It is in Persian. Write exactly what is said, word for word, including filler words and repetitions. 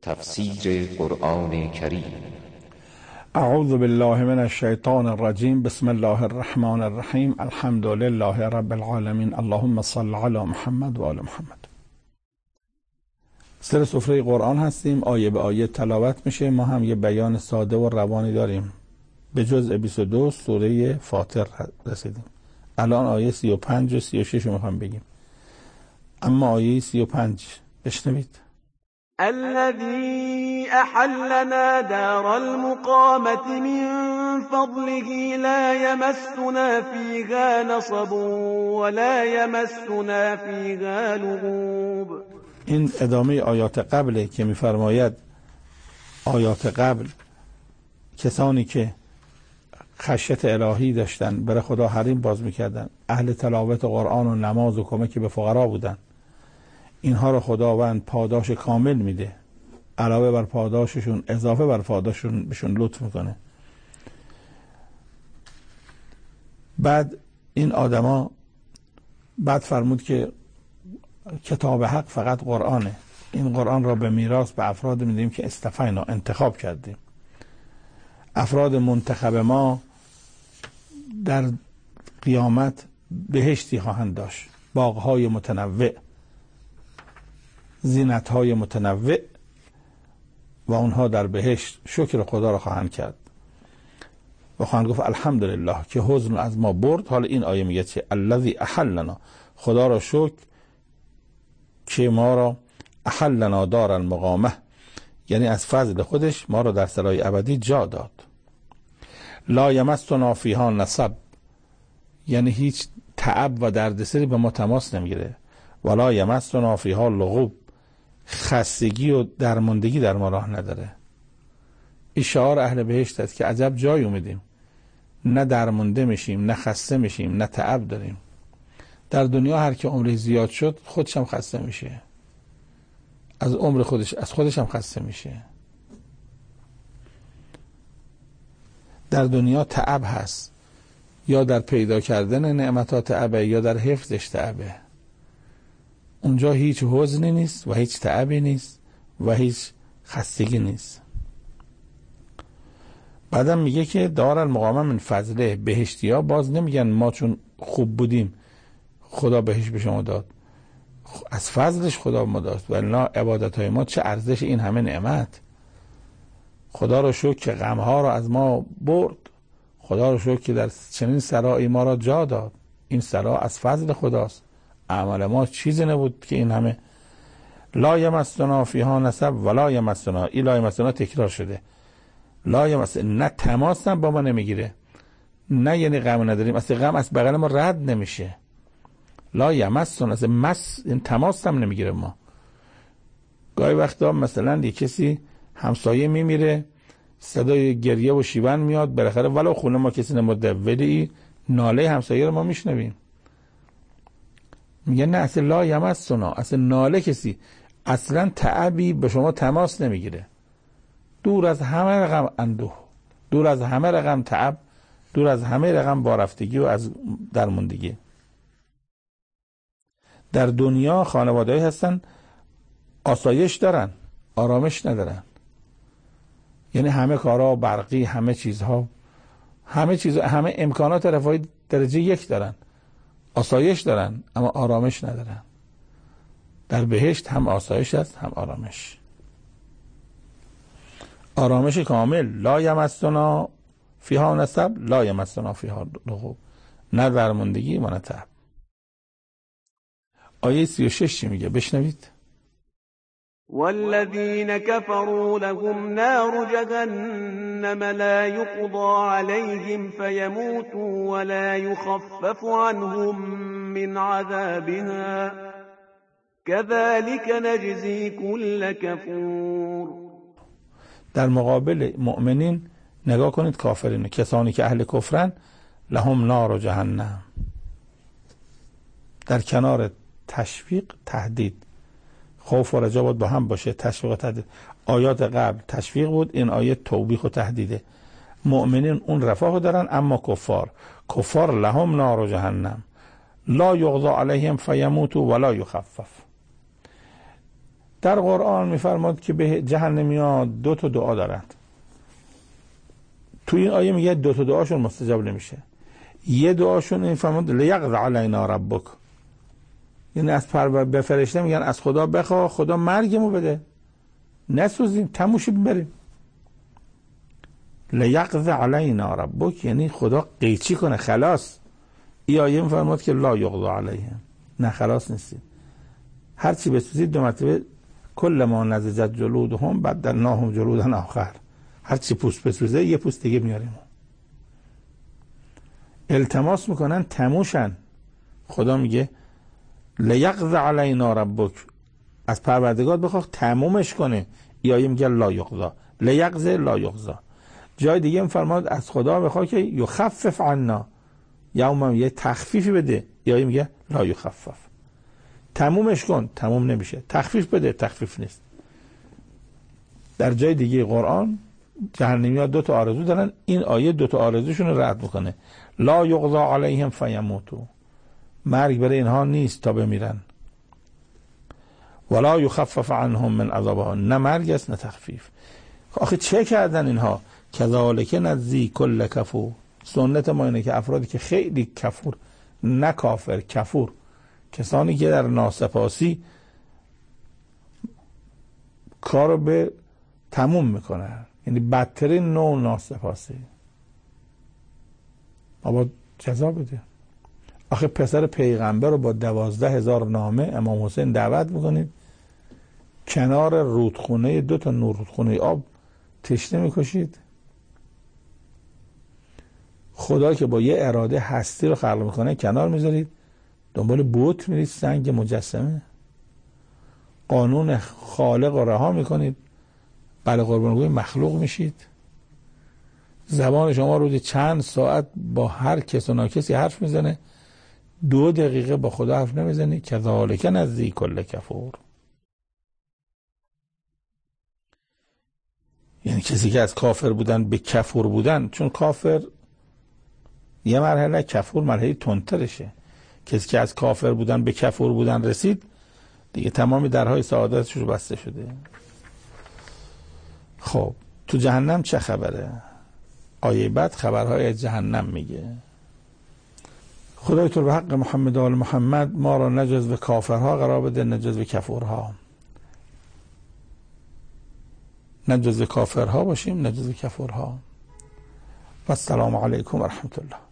تفسیر قرآن کریم. اعوذ بالله من الشیطان الرجیم. بسم الله الرحمن الرحیم. الحمد لله رب العالمین. اللهم صل علی محمد و آل محمد. سر سفره قرآن هستیم، آیه به آیه تلاوت میشه. ما هم یه بیان ساده و روانی داریم. به جزء بیست و دو سوره فاطر رسیدیم. الان آیه سی و پنج و سی و شش رو میخوام بگیم، اما آیه سی و پنج بشنوید. الذي أحلنا دار المقامة من فضله لا يمسنا فيها نصب ولا يمسنا فيها لغوب. این ادامه آیات قبله که میفرماید آیات قبل کسانی که خشیت الهی داشتن، برای خدا حریم باز میکردن، اهل تلاوت قرآن و نماز و کمک به فقرا بودن، اینها رو خداوند پاداش کامل میده، علاوه بر پاداششون اضافه بر پاداششون بهشون لطف میکنه. بعد این آدما بعد فرمود که کتاب حق فقط قرآنه، این قرآن را به میراث به افراد میدیم که استفینا انتخاب کردیم. افراد منتخب ما در قیامت بهشتی خواهند داشت، باغهای متنوع، زینتهای متنوع، و اونها در بهشت شکر خدا را خواهند کرد و خواهند گفت الحمدلله که حزن از ما برد. حالا این آیه میگه چه؟ الذی احلنا، خدا را شکر که ما را احلنا دار المقامه، یعنی از فضل خودش ما را در سرای ابدی جا داد. لا یمسنا فیها نصب، یعنی هیچ تعب و دردسری به ما تماس نمیگیره. ولا یمسنا فیها لغوب، خستگی و درماندگی در ما راه نداره. این شعار اهل بهشت است که عجب جای اومدیم، نه درمانده میشیم، نه خسته میشیم، نه تعب داریم. در دنیا هر که عمرش زیاد شد خودش هم خسته میشه، از عمر خودش از خودش هم خسته میشه. در دنیا تعب هست، یا در پیدا کردن نعمتات تعبه یا در حفظش تعبه. اونجا هیچ حزنی نیست و هیچ تعبی نیست و هیچ خستگی نیست. بعدم میگه که دار المقامه من فضله، بهشتی ها باز نمیگن ما چون خوب بودیم خدا بهشت به شما داد، از فضلش خدا ما داد. ولی عبادت های ما چه ارزش این همه نعمت. خدا رو شکر که غمها رو از ما برد، خدا رو شکر که در چنین سرایی ما را جا داد. این سرا از فضل خداست، اعمال ما چیزی نبود که این همه. لا یمسنا فیها نصب ولا یمسنا، این لا یمسنا تکرار شده. لا یمسنا، نه تماس هم با ما نمیگیره، نه یعنی غم نداریم، اصلا غم از بغل ما رد نمیشه. لا یمسنا، اصلا مس این تماس هم نمیگیره. ما گاهی وقتا مثلا یک کسی همسایه میمیره، صدای گریه و شیون میاد، بالاخره ولو خونه ما کسی نموده ولی ناله همسایه رو ما میشنویم. میگه نه اصلا لا یمسنا، اصلا ناله کسی، اصلا تعبی به شما تماس نمیگیره. دور از همه رقم اندوه، دور از همه رقم تعب، دور از همه رقم بارفتگی و از درماندگی. در دنیا خانواده‌ای هستن آسایش دارن، آرامش ندارن. یعنی همه کارها برقی، همه چیزها همه چیز همه امکانات رفاهی درجه یک دارن، آسایش دارن اما آرامش ندارن. در بهشت هم آسایش است هم آرامش، آرامش کامل. لا یمسنا فیها نصب لا یمسنا فیها لغوب، نه درماندگی و نه تعب. آیه سی و شش چی میگه؟ بشنوید. والذین كفروا لهم نار جهنم لا يقضى عليهم فيموتوا ولا يخفف عنهم من عذابها كذلك نجزي كل كفور. در مقابل مؤمنین نگاه کنید کافرین، کسانی که اهل کفرن، لهم نار جهنم، در کنار تشویق تهدید. خوف و رجا باید با هم باشه، تشویق و تهدید. آیات قبل تشویق بود، این آیه توبیخ و تهدیده. مؤمنین اون رفاه دارن، اما کفار کفار لهم نار جهنم لا یقضى علیهم فیموتوا ولا یخفف. در قرآن میفرماد که به جهنمیان دو تا دعا دارند. تو این آیه میگه دو تا دعاشون مستجاب نمیشه. یه دعاشون این فرمود لیقض علینا ربک، یعنی از پر به فرشته میگن از خدا بخوا خدا مرگمو بده، نسوزیم تموشیم بریم. لیقض علینا ربک یعنی خدا قیچی کنه خلاص. این آیه میفرماد که لا یقضى علیهم، نه خلاص نیستیم، هر چی بسوزید دو مرتبه کل ما نضجت جلودهم بدلناهم جلودا آخر، هر چی پوست بسوزه یه پوست دیگه میاریم. التماس میکنن تموشن. خدا میگه لیقض علینا ربک، از پروردگار بخواه تمومش کنه. یا آیه میگه لا یقضى، لیقض لا یقضى. جای دیگه میفرماد از خدا بخواه که یخفف عنا، یا یه تخفیفی بده. یا آیه میگه لا یخفف، تمومش کن، تموم نمیشه. تخفیف بده، تخفیف نیست. در جای دیگه قرآن جهنمی‌ها دو تا آرزو دارن، این آیه دو تا آرزوشون رو رد میکنه. لا یقضى علیهم فیموتوا، مرگ برای اینها نیست تا بمیرن. ولا یخفف عنهم من عذابها، نه مرگ است نه تخفیف. آخه چه کردن اینها؟ کذالک نجزی کل کفور، سنت ما اینه که افرادی که خیلی کفور، نه کافر، کفور، کسانی که در ناسپاسی کارو به تموم میکنن، یعنی بدترین نوع ناسپاسی، بابا جزا بده. آخه پسر پیغمبر رو با دوازده هزار نامه امام حسین دعوت میکنید، کنار رودخونه دو تا نور رودخونه آب تشنه میکشید. خدا که با یه اراده هستی رو خلق میکنه کنار میذارید، دنبال بوت میرید، سنگ مجسمه. قانون خالق رو رها میکنید، بله قربانگوی مخلوق میشید. زبان شما رو چند ساعت با هر کس و ناکسی حرف میزنه، دو دقیقه با خدا حرف نمیزنی. کذالک نجزی کل کفور، یعنی کسی که از کافر بودن به کفور بودن، چون کافر یه مرحله، کفور مرحله تندترشه. کسی که از کافر بودن به کفور بودن رسید، دیگه تمام درهای سعادتش رو بسته شده. خب تو جهنم چه خبره؟ آیه بعد خبرهای جهنم میگه. خدای تو به حق محمد و آل محمد ما را نجز به کافرها قرار بده، نجز به کفورها. نجز به کافرها باشیم، نجز به کفورها. و السلام علیکم و رحمت الله.